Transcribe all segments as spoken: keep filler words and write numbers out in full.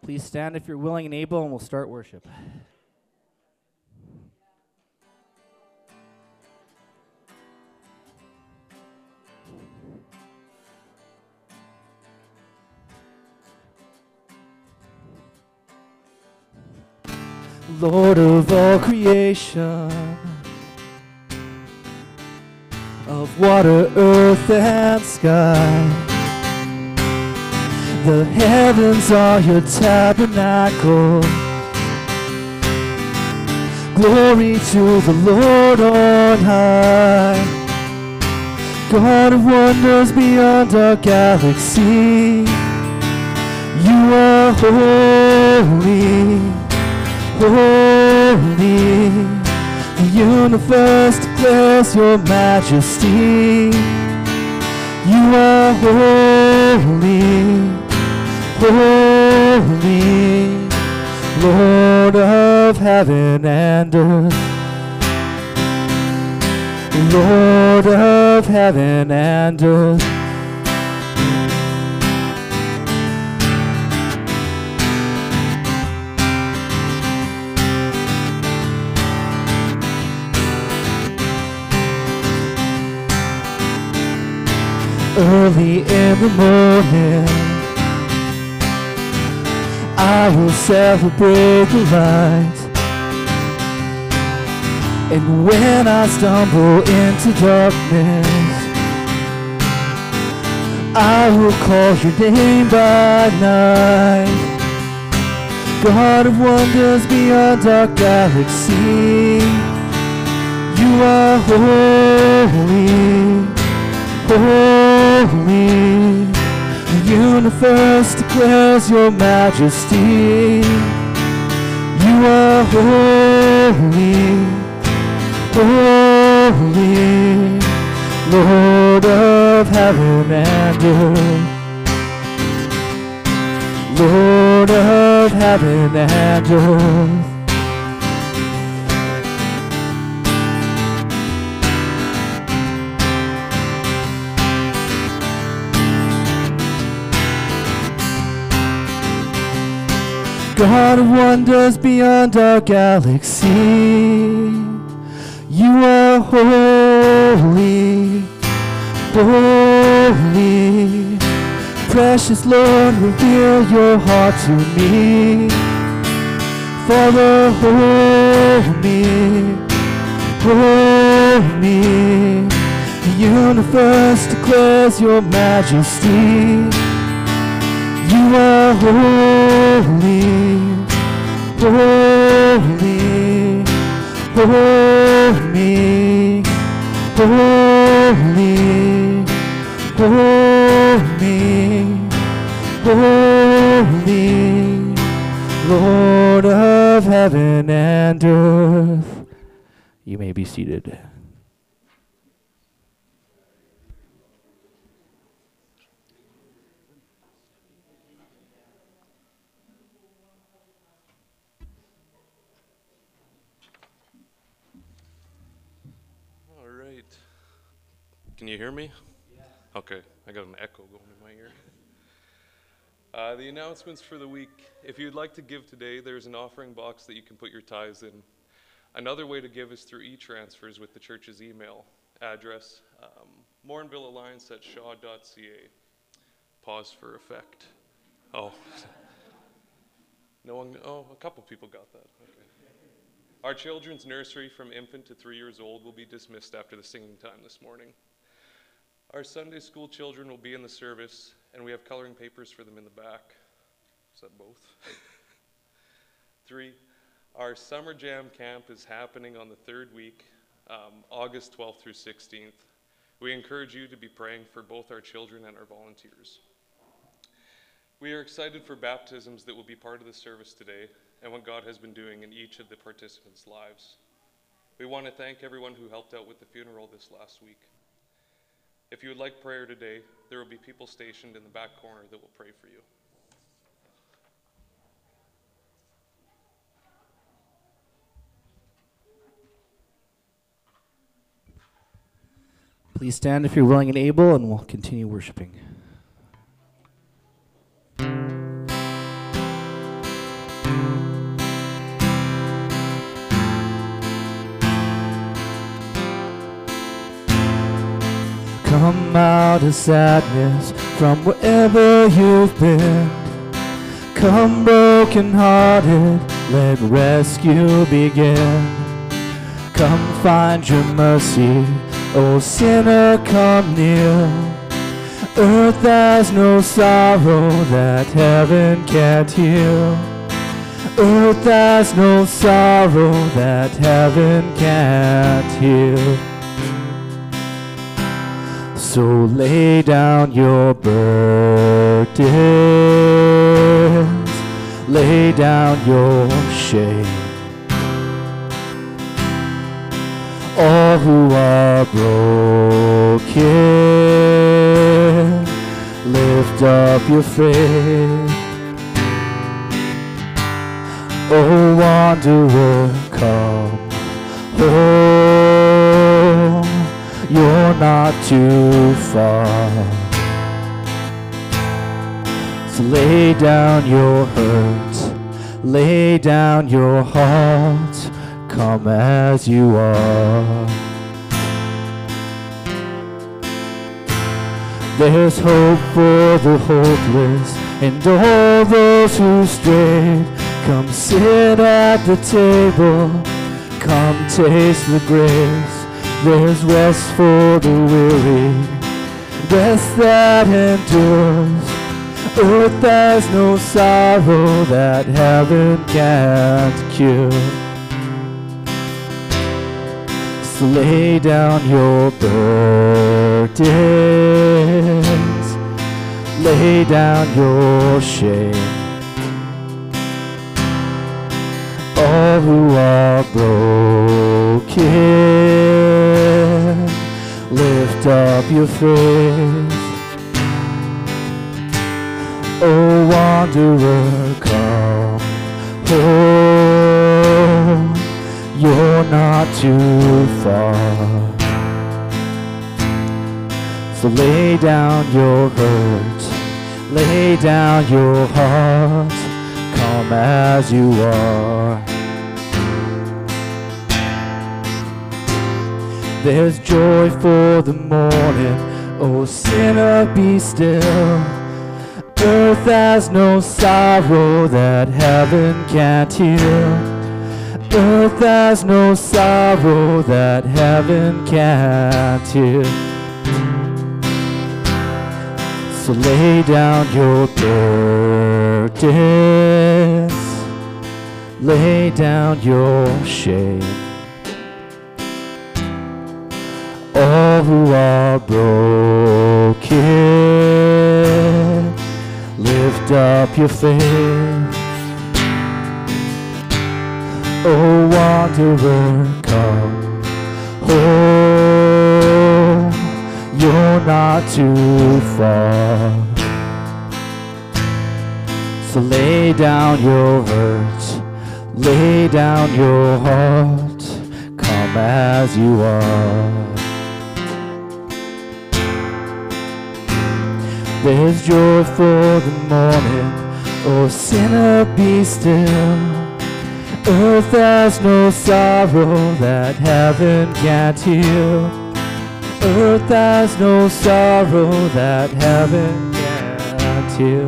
Please stand if you're willing and able, and we'll start worship. Lord of all creation, of water, earth, and sky, the heavens are your tabernacle. Glory to the Lord on high. God of wonders beyond our galaxy, you are holy, holy. The universe declares your majesty. You are holy, holy, Lord of heaven and earth, Lord of heaven and earth. Early in the morning, I will celebrate the light. And when I stumble into darkness, I will call your name by night. God of wonders beyond our galaxy, you are holy, holy. The universe declares your majesty. You are holy, holy, Lord of heaven and earth, Lord of heaven and earth. God of wonders beyond our galaxy, you are holy, holy. Precious Lord, reveal your heart to me. Father, hold me, hold me. The universe declares your majesty. You are holy, holy, holy, holy, holy, holy, Lord of heaven and earth. You may be seated. Can you hear me? Yeah. Okay, I got an echo going in my ear. Uh, the announcements for the week. If you'd like to give today, there's an offering box that you can put your tithes in. Another way to give is through e-transfers with the church's email address, um, Morinville Alliance at shaw dot c a. Pause for effect. Oh. No one, oh, a couple people got that. Okay. Our children's nursery from infant to three years old will be dismissed after the singing time this morning. Our Sunday school children will be in the service, and we have coloring papers for them in the back. Is that both? Three, our summer jam camp is happening on the third week, um, August twelfth through sixteenth. We encourage you to be praying for both our children and our volunteers. We are excited for baptisms that will be part of the service today and what God has been doing in each of the participants' lives. We want to thank everyone who helped out with the funeral this last week. If you would like prayer today, there will be people stationed in the back corner that will pray for you. Please stand if you're willing and able, and we'll continue worshiping. Come out of sadness from wherever you've been. Come broken-hearted, let rescue begin. Come find your mercy, O sinner, come near. Earth has no sorrow that heaven can't heal. Earth has no sorrow that heaven can't heal. So lay down your burdens, lay down your shame. All who are broken, lift up your faith. Oh, wanderer, come home, you're not too far. So lay down your hurt, lay down your heart, come as you are. There's hope for the hopeless and all those who strayed. Come sit at the table, come taste the grace. There's rest for the weary, rest that endures. Earth has no sorrow that heaven can't cure. So lay down your burdens, lay down your shame. All who are broken, lift up your faith. Oh, wanderer, come home, you're not too far. So lay down your hurt, lay down your heart, come as you are. There's joy for the morning, oh sinner, be still. Earth has no sorrow that heaven can't heal. Earth has no sorrow that heaven can't heal. So lay down your burdens, lay down your shame. All who are broken, lift up your faith. Oh, wanderer, come home, you're not too far. So lay down your hurt, lay down your heart, come as you are. There's joy for the morning, oh sinner, be still. Earth has no sorrow that heaven can't heal. Earth has no sorrow that heaven can't heal.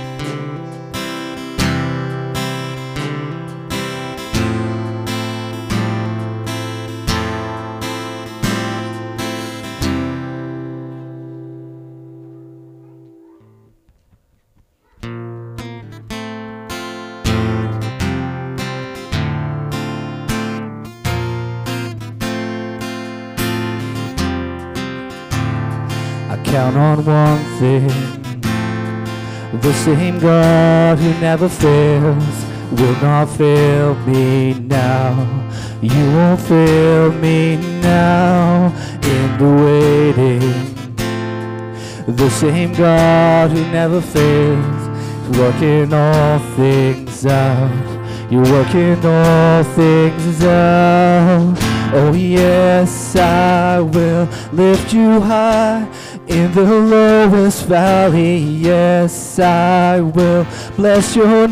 Count on one thing, the same God who never fails will not fail me now. You won't fail me now in the waiting. The same God who never fails is working all things out. You're working all things out. Oh yes, I will lift you high in the lowest valley. Yes, I will bless your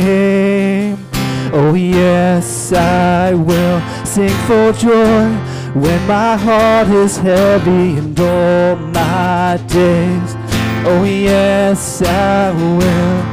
name. Oh yes, I will sing for joy when my heart is heavy and all my days. Oh yes, I will.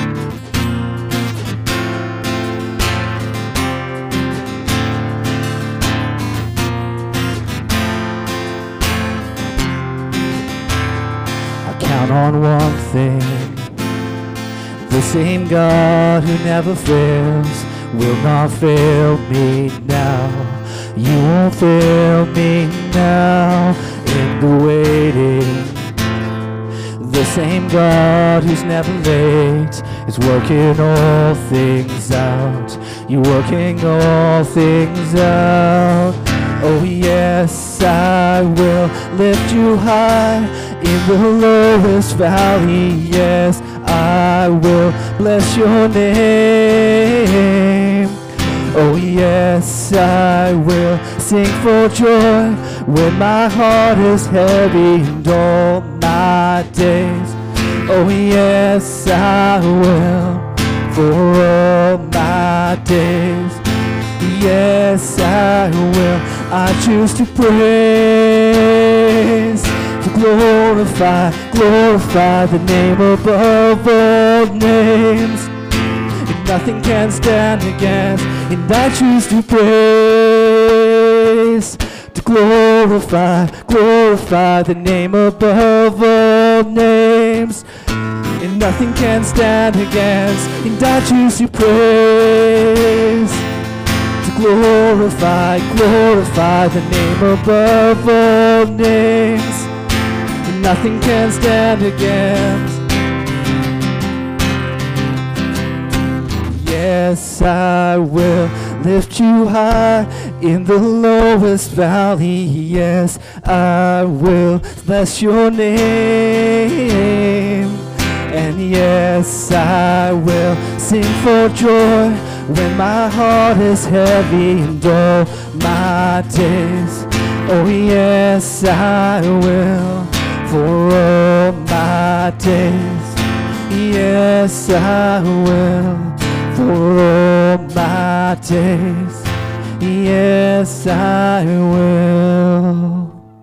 Count on one thing, the same God who never fails will not fail me now. You won't fail me now in the waiting. The same God who's never late is working all things out. You're working all things out. Oh yes, I will lift you high in the lowest valley. Yes, I will bless your name. Oh yes, I will sing for joy when my heart is heavy and all my days. Oh yes, I will for all my days. Yes, I will. I choose to praise, to glorify, glorify the name above all names. And nothing can stand against, and I choose to praise, to glorify, glorify the name above all names. And nothing can stand against, and I choose to praise, glorify, glorify the name above all names. And nothing can stand against. Yes, I will lift you high in the lowest valley. Yes, I will bless your name. And yes, I will sing for joy when my heart is heavy and all my days. Oh yes, I will for all my days. Yes, I will for all my days. Yes, I will.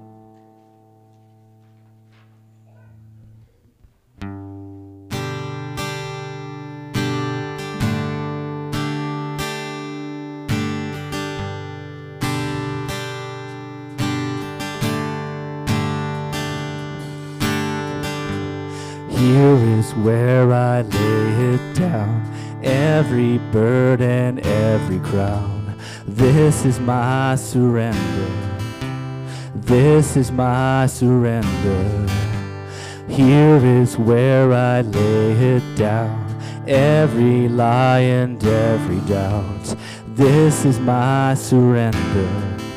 Here is where I lay it down, every burden, every crown. This is my surrender. This is my surrender. Here is where I lay it down, every lie and every doubt. This is my surrender.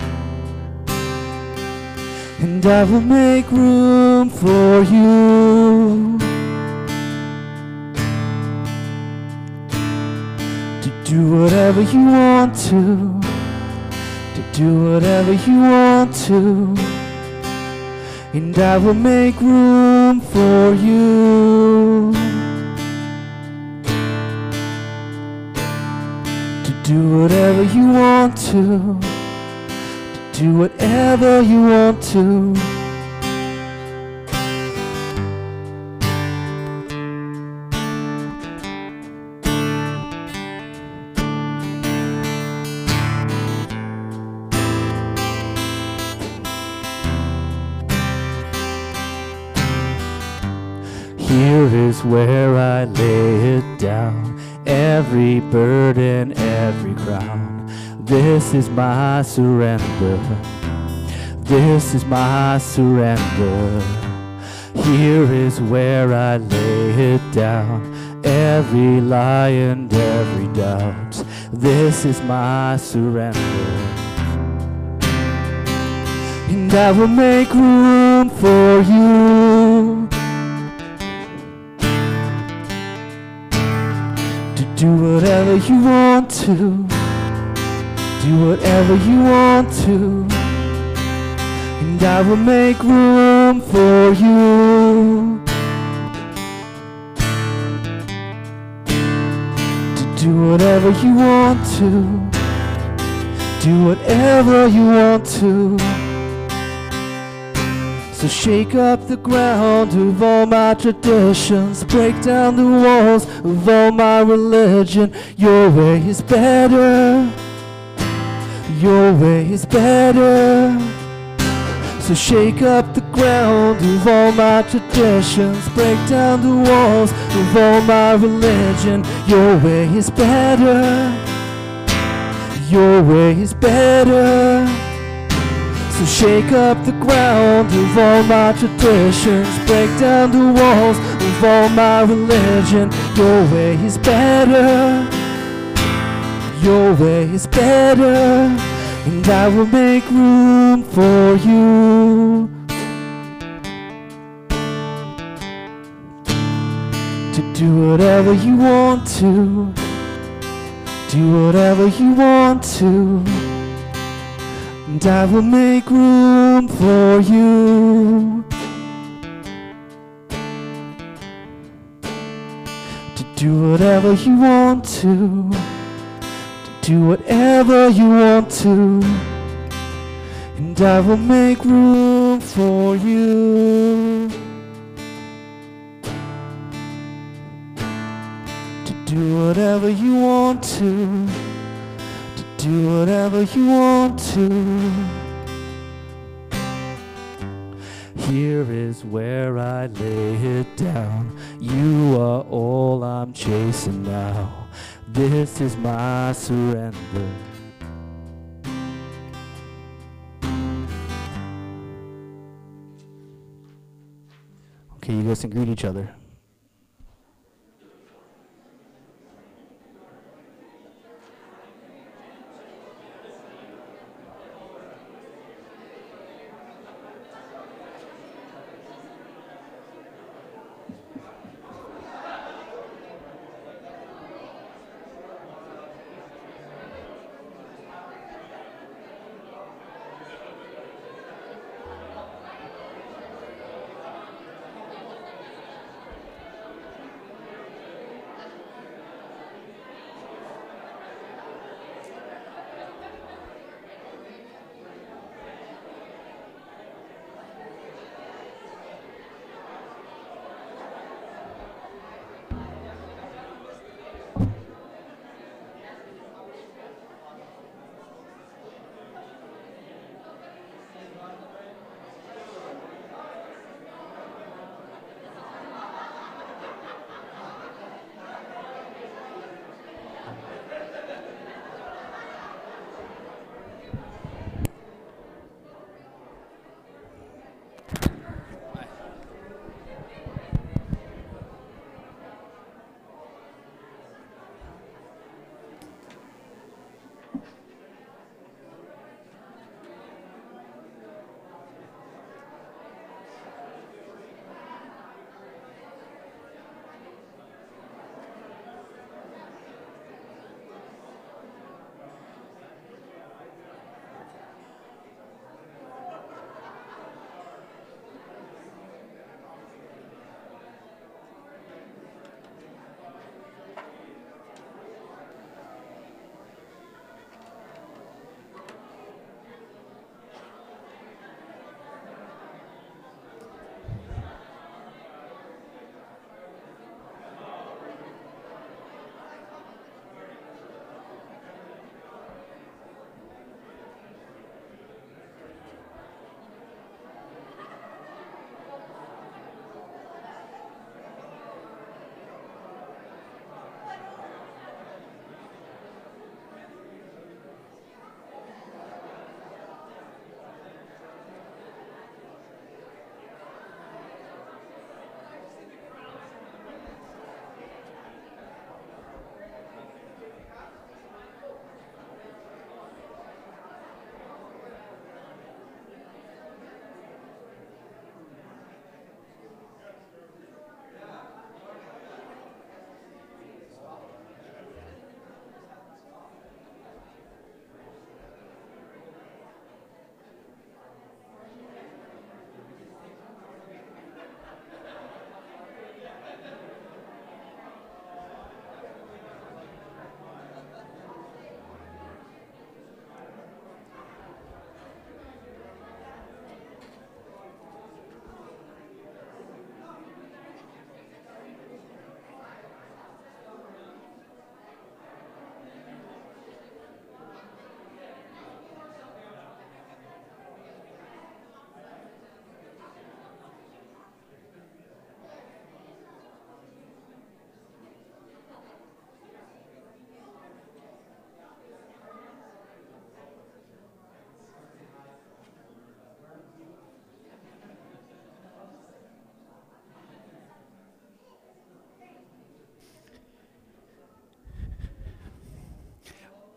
And I will make room for you to do whatever you want to, to do whatever you want to. And I will make room for you to do whatever you want to, to do whatever you want to. Here is where I lay it down, every burden, every crown. This is my surrender. This is my surrender. Here is where I lay it down, every lie and every doubt. This is my surrender. And I will make room for you do whatever you want to, do whatever you want to, and I will make room for you to do whatever you want to, do whatever you want to. So shake up the ground of all my traditions, break down the walls of all my religion. Your way is better, your way is better. So shake up the ground of all my traditions, break down the walls of all my religion. Your way is better, your way is better. So shake up the ground of all my traditions, break down the walls of all my religion. Your way is better, your way is better, and I will make room for you to do whatever you want to, do whatever you want to, and I will make room for you to do whatever you want to, do whatever you want to, and I will make room for you to do whatever you want to, to do whatever you want to. Here is where I lay it down. You are all I'm chasing now. This is my surrender. Okay, you guys can greet each other.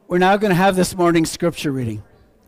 We're now going to have this morning's scripture reading.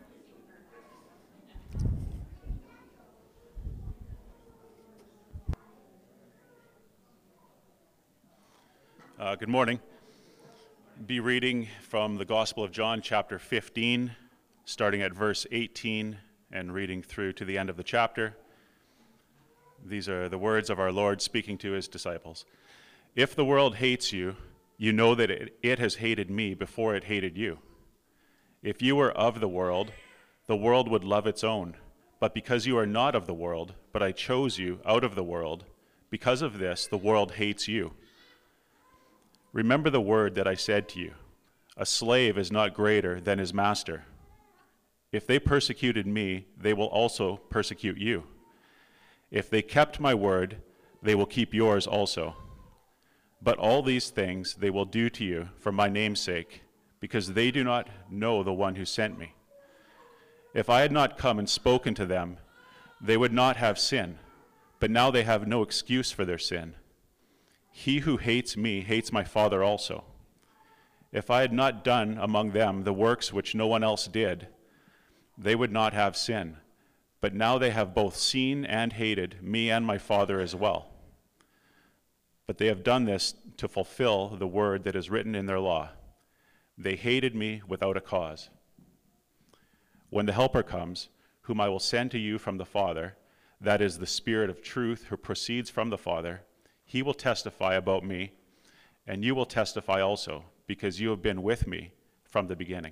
Uh, good morning. Be reading from the Gospel of John, chapter fifteen, starting at verse eighteen and reading through to the end of the chapter. These are the words of our Lord speaking to his disciples. If the world hates you, you know that it, it has hated me before it hated you. If you were of the world, the world would love its own. But because you are not of the world, but I chose you out of the world, because of this, the world hates you. Remember the word that I said to you, a slave is not greater than his master. If they persecuted me, they will also persecute you. If they kept my word, they will keep yours also. But all these things they will do to you for my name's sake, because they do not know the one who sent me. If I had not come and spoken to them, they would not have sin, but now they have no excuse for their sin. He who hates me hates my Father also. If I had not done among them the works which no one else did, they would not have sin, but now they have both seen and hated me and my Father as well. But they have done this to fulfill the word that is written in their law. They hated me without a cause. When the Helper comes, whom I will send to you from the Father, that is the Spirit of truth who proceeds from the Father, he will testify about me, and you will testify also, because you have been with me from the beginning.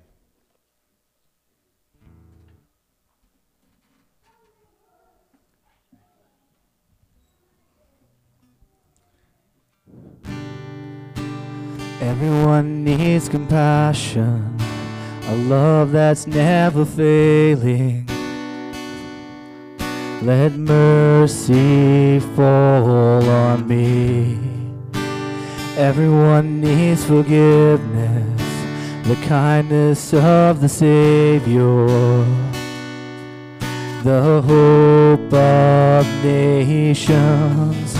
Everyone needs compassion, a love that's never failing. Let mercy fall on me. Everyone needs forgiveness, the kindness of the Savior, the hope of nations.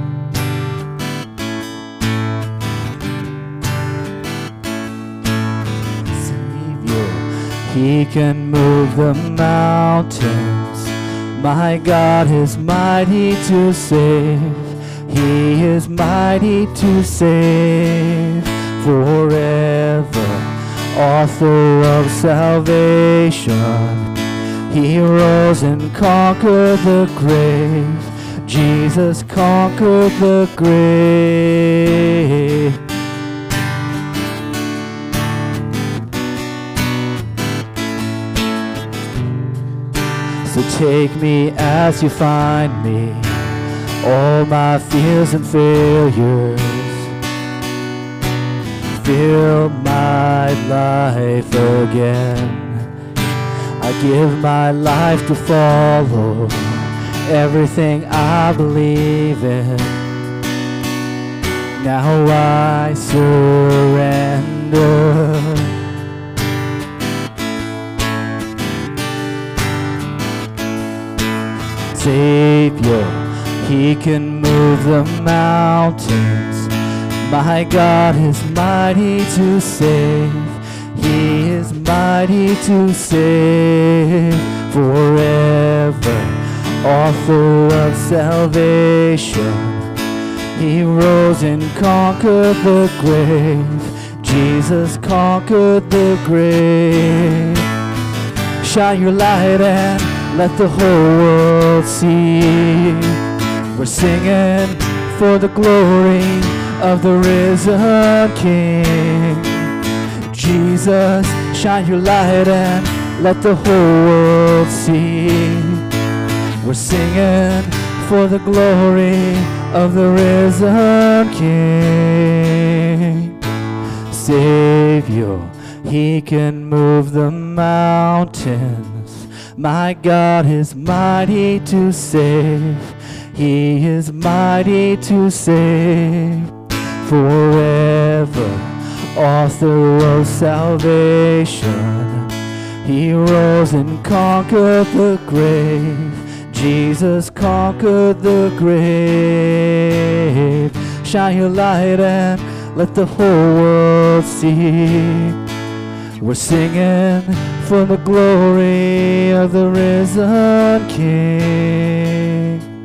He can move the mountains. My God is mighty to save. He is mighty to save forever. Author of salvation. He rose and conquered the grave. Jesus conquered the grave. So take me as you find me, all my fears and failures. Fill my life again. I give my life to follow everything I believe in. Now I surrender. Savior, he can move the mountains. My God is mighty to save. He is mighty to save forever. Author of salvation. He rose and conquered the grave. Jesus conquered the grave. Shine your light and let the whole world see. We're singing for the glory of the risen King. Jesus, shine your light and let the whole world see. We're singing for the glory of the risen King. Savior, he can move the mountains. My God is mighty to save. He is mighty to save forever. Author of salvation. He rose and conquered the grave. Jesus conquered the grave. Shine your light and let the whole world see. We're singing for the glory of the risen King.